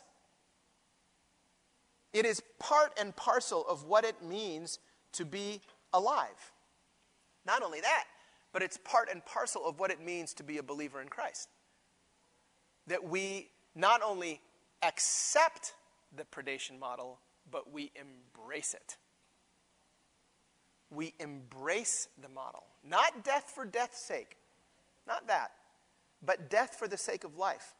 It is part and parcel of what it means to be alive. Not only that, but it's part and parcel of what it means to be a believer in Christ. That we not only accept the predation model, but we embrace it. We embrace the model. Not death for death's sake. Not that. But death for the sake of life.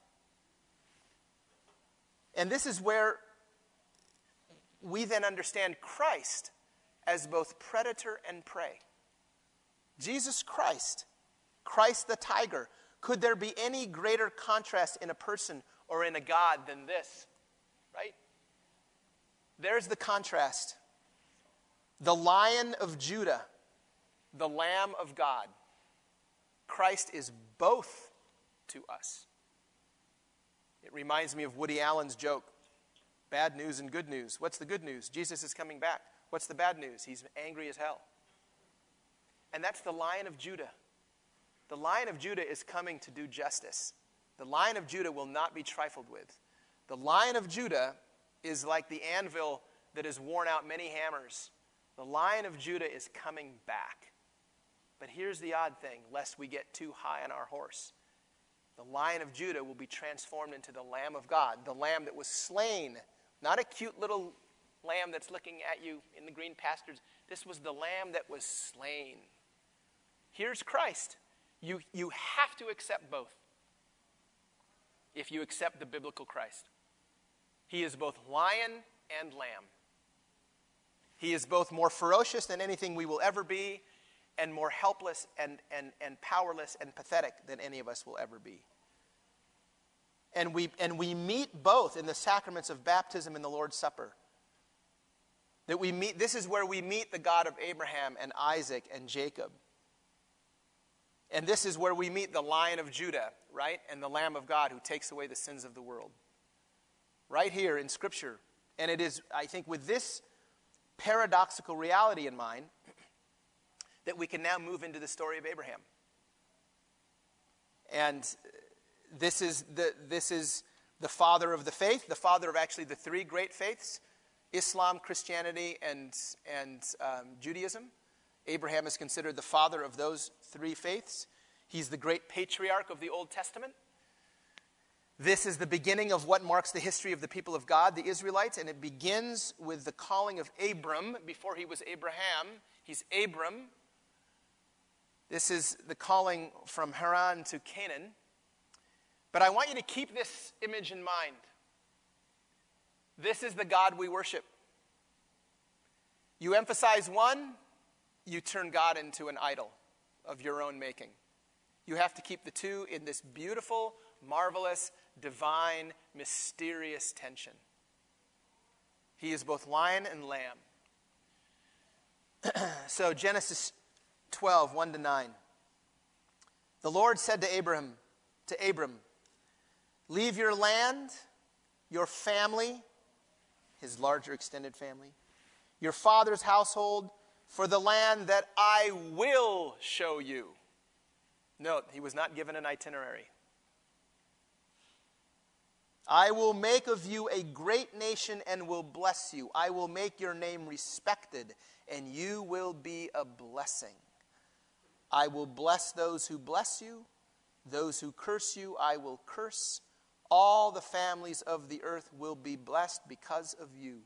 And this is where we then understand Christ as both predator and prey. Jesus Christ, Christ the tiger. Could there be any greater contrast in a person or in a God than this? Right? There's the contrast. The Lion of Judah, the Lamb of God. Christ is both to us. It reminds me of Woody Allen's joke. Bad news and good news. What's the good news? Jesus is coming back. What's the bad news? He's angry as hell. And that's the Lion of Judah. The Lion of Judah is coming to do justice. The Lion of Judah will not be trifled with. The Lion of Judah is like the anvil that has worn out many hammers. The Lion of Judah is coming back. But here's the odd thing, lest we get too high on our horse. The Lion of Judah will be transformed into the Lamb of God, the Lamb that was slain. Not a cute little lamb that's looking at you in the green pastures. This was the Lamb that was slain. Here's Christ. You have to accept both if you accept the biblical Christ. He is both lion and lamb. He is both more ferocious than anything we will ever be and more helpless and powerless and pathetic than any of us will ever be. And we meet both in the sacraments of baptism and the Lord's Supper. This is where we meet the God of Abraham and Isaac and Jacob. And this is where we meet the Lion of Judah, right? And the Lamb of God who takes away the sins of the world. Right here in Scripture. And it is, I think, with this paradoxical reality in mind that we can now move into the story of Abraham. And this is the father of the faith, the father of actually the three great faiths, Islam, Christianity, and Judaism. Abraham is considered the father of those three faiths. He's the great patriarch of the Old Testament. This is the beginning of what marks the history of the people of God, the Israelites, and it begins with the calling of Abram. Before he was Abraham, he's Abram. This is the calling from Haran to Canaan. But I want you to keep this image in mind. This is the God we worship. You emphasize one, you turn God into an idol of your own making. You have to keep the two in this beautiful, marvelous, divine, mysterious tension. He is both lion and lamb. So Genesis 12, 1-9. The Lord said to Abram, leave your land, your family, his larger extended family, your father's household, for the land that I will show you. Note, he was not given an itinerary. I will make of you a great nation and will bless you. I will make your name respected, and you will be a blessing. I will bless those who bless you. Those who curse you, I will curse. All the families of the earth will be blessed because of you.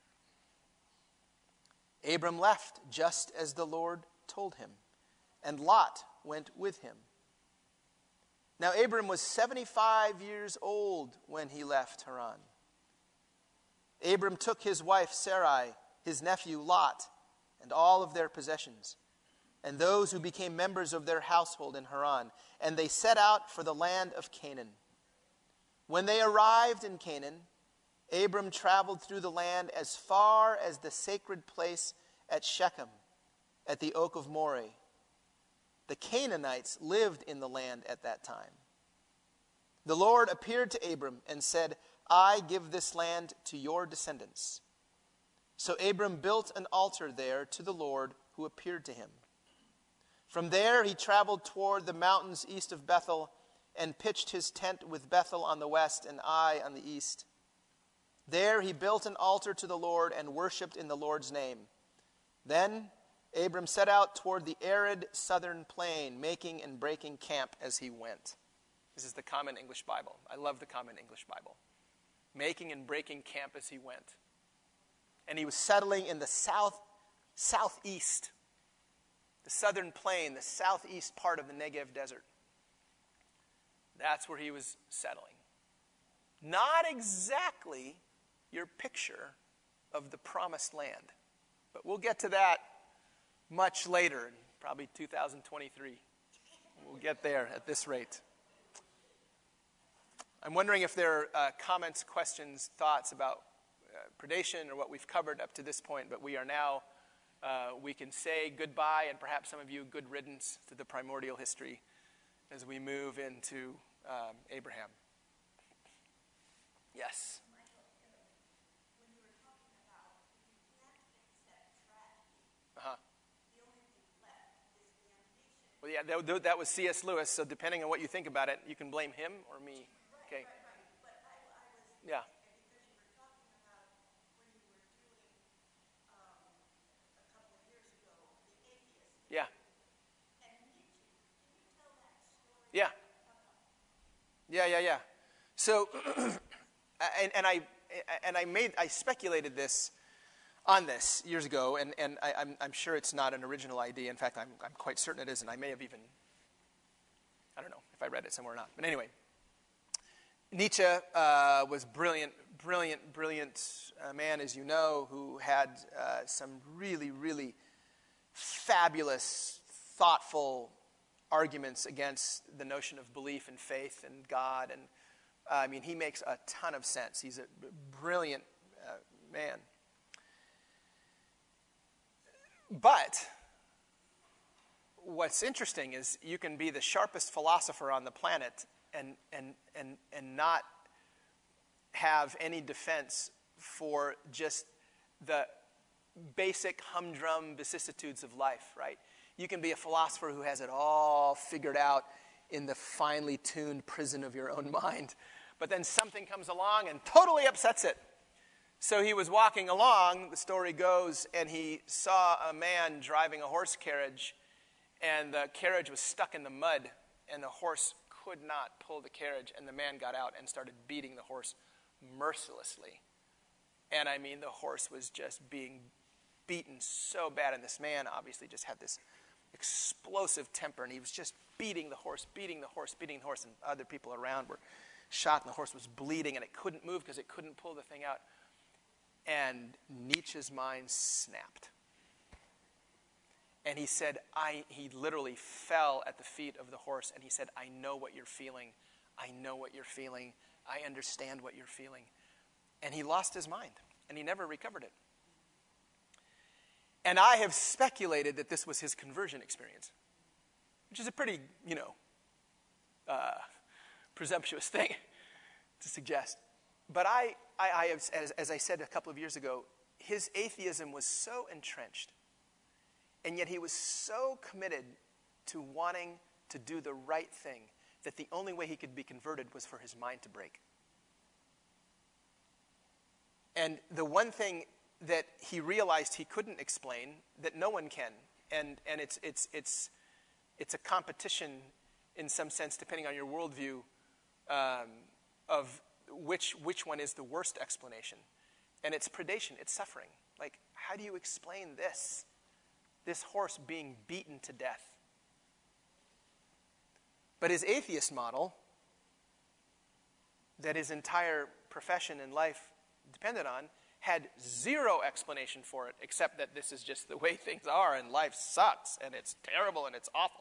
Abram left just as the Lord told him, and Lot went with him. Now Abram was 75 years old when he left Haran. Abram took his wife Sarai, his nephew Lot, and all of their possessions, and those who became members of their household in Haran, and they set out for the land of Canaan. When they arrived in Canaan, Abram traveled through the land as far as the sacred place at Shechem, at the oak of Moreh. The Canaanites lived in the land at that time. The Lord appeared to Abram and said, I give this land to your descendants. So Abram built an altar there to the Lord who appeared to him. From there he traveled toward the mountains east of Bethel and pitched his tent with Bethel on the west and Ai on the east. There he built an altar to the Lord and worshipped in the Lord's name. Then Abram set out toward the arid southern plain, making and breaking camp as he went. This is the Common English Bible. I love the Common English Bible. Making and breaking camp as he went. And he was settling in the southeast, the southern plain, the southeast part of the Negev desert. That's where he was settling. Not exactly your picture of the promised land. But we'll get to that much later, in probably 2023. We'll get there at this rate. I'm wondering if there are comments, questions, thoughts about predation or what we've covered up to this point, but we are now, we can say goodbye and perhaps some of you good riddance to the primordial history as we move into Abraham. Yes? Well, yeah, that was C.S. Lewis, so depending on what you think about it, you can blame him or me. Okay. But I was, yeah. Because you were talking about when you were doing a couple of years ago, the atheist. Yeah. And Nietzsche. Can you tell that story? Yeah. Yeah. So, I speculated this on this years ago, and I'm sure it's not an original idea. In fact, I'm quite certain it isn't. I may have even, I don't know if I read it somewhere or not. But anyway, Nietzsche was brilliant man, as you know, who had some really, really fabulous, thoughtful arguments against the notion of belief and faith and God. And he makes a ton of sense. He's a brilliant man. But what's interesting is you can be the sharpest philosopher on the planet and not have any defense for just the basic humdrum vicissitudes of life, right? You can be a philosopher who has it all figured out in the finely tuned prison of your own mind, but then something comes along and totally upsets it. So he was walking along, the story goes, and he saw a man driving a horse carriage, and the carriage was stuck in the mud, and the horse could not pull the carriage, and the man got out and started beating the horse mercilessly. And the horse was just being beaten so bad, and this man obviously just had this explosive temper, and he was just beating the horse, and other people around were shot, and the horse was bleeding, and it couldn't move because it couldn't pull the thing out. And Nietzsche's mind snapped. And he said, he literally fell at the feet of the horse, and he said, I know what you're feeling. I know what you're feeling. I understand what you're feeling. And he lost his mind, and he never recovered it. And I have speculated that this was his conversion experience, which is a pretty, presumptuous thing to suggest. But I have, as I said a couple of years ago, his atheism was so entrenched, and yet he was so committed to wanting to do the right thing that the only way he could be converted was for his mind to break. And the one thing that he realized he couldn't explain, that no one can, and it's a competition in some sense, depending on your worldview, of which one is the worst explanation. And it's predation, it's suffering. Like, how do you explain this? This horse being beaten to death. But his atheist model, that his entire profession and life depended on, had zero explanation for it, except that this is just the way things are, and life sucks, and it's terrible, and it's awful.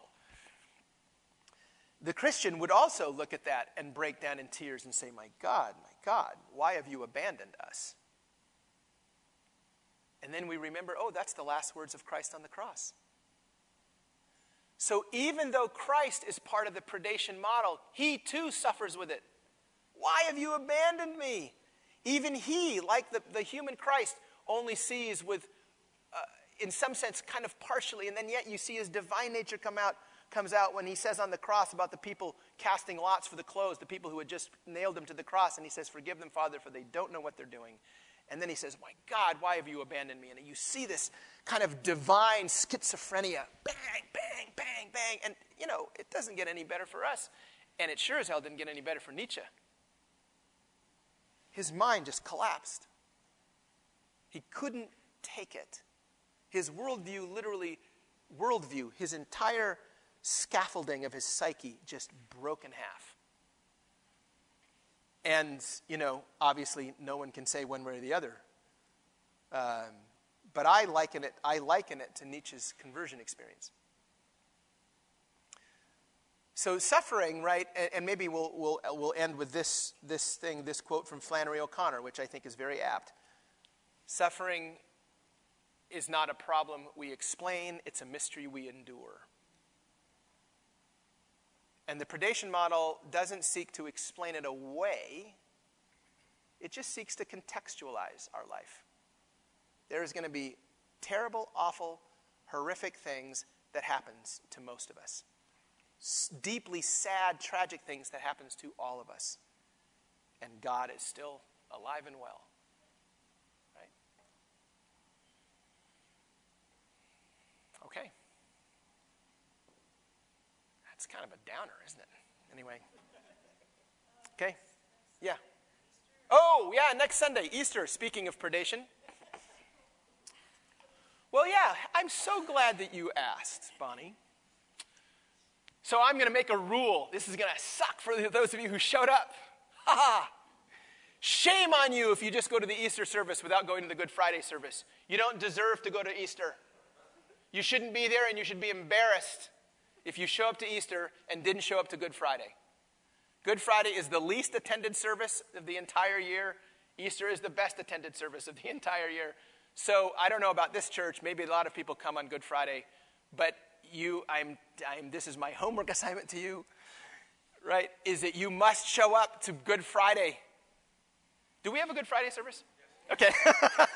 The Christian would also look at that and break down in tears and say, my God, why have you abandoned us? And then we remember, that's the last words of Christ on the cross. So even though Christ is part of the predation model, he too suffers with it. Why have you abandoned me? Even he, like the human Christ, only sees with, in some sense, kind of partially, and then yet you see his divine nature comes out when he says on the cross about the people casting lots for the clothes, the people who had just nailed him to the cross, and he says, forgive them, Father, for they don't know what they're doing. And then he says, my God, why have you abandoned me? And you see this kind of divine schizophrenia. Bang, bang, bang, bang. And, it doesn't get any better for us. And it sure as hell didn't get any better for Nietzsche. His mind just collapsed. He couldn't take it. His worldview, his entire scaffolding of his psyche just broke in half. And, obviously no one can say one way or the other. But I liken it to Nietzsche's conversion experience. So suffering, right, and maybe we'll end with this quote from Flannery O'Connor, which I think is very apt. Suffering is not a problem we explain, it's a mystery we endure. And the predation model doesn't seek to explain it away. It just seeks to contextualize our life. There is going to be terrible, awful, horrific things that happens to most of us. Deeply sad, tragic things that happens to all of us. And God is still alive and well. Right? Okay. That's kind of a downer, isn't it? Anyway. Okay. Yeah. Oh, yeah, next Sunday, Easter, speaking of predation. Well, yeah, I'm so glad that you asked, Bonnie. So I'm going to make a rule. This is going to suck for those of you who showed up. Ha ha. Shame on you if you just go to the Easter service without going to the Good Friday service. You don't deserve to go to Easter. You shouldn't be there, and you should be embarrassed if you show up to Easter and didn't show up to Good Friday. Good Friday is the least attended service of the entire year. Easter is the best attended service of the entire year. So I don't know about this church. Maybe a lot of people come on Good Friday, but this is my homework assignment to you, right, is that you must show up to Good Friday. Do we have a Good Friday service? Yes. Okay.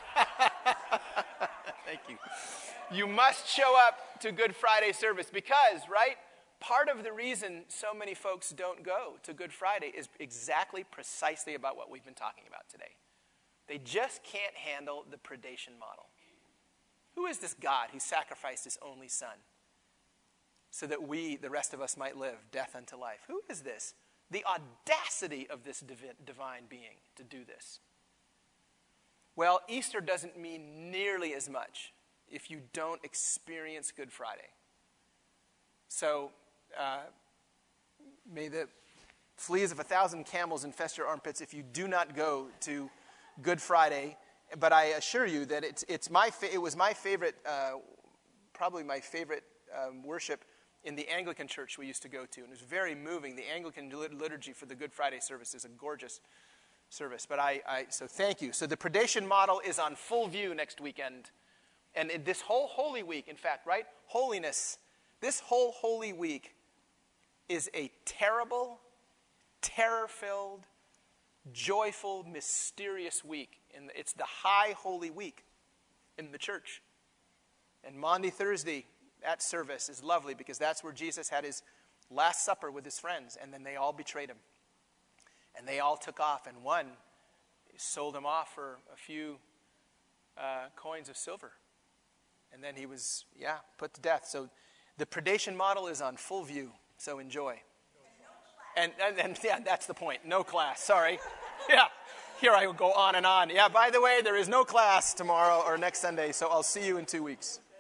Thank you. You must show up to Good Friday service because, right, part of the reason so many folks don't go to Good Friday is precisely about what we've been talking about today. They just can't handle the predation model. Who is this God who sacrificed his only son so that we, the rest of us, might live death unto life? Who is this? The audacity of this divine being to do this. Well, Easter doesn't mean nearly as much if you don't experience Good Friday. So, may the fleas of 1,000 camels infest your armpits if you do not go to Good Friday but I assure you that it was my favorite, probably my favorite worship in the Anglican church we used to go to. And it was very moving. The Anglican liturgy for the Good Friday service is a gorgeous service. But so thank you. So the predation model is on full view next weekend. And in this whole Holy Week, in fact, right? Holiness. This whole Holy Week is a terrible, terror-filled, joyful, mysterious week. And it's the high Holy Week in the church. And Maundy Thursday, that service is lovely because that's where Jesus had his Last Supper with his friends. And then they all betrayed him. And they all took off. And one sold him off for a few coins of silver. And then he was, put to death. So the predation model is on full view. So enjoy. And that's the point. No class. Sorry. Yeah. Here I will go on and on. Yeah, by the way, there is no class tomorrow or next Sunday. So I'll see you in 2 weeks.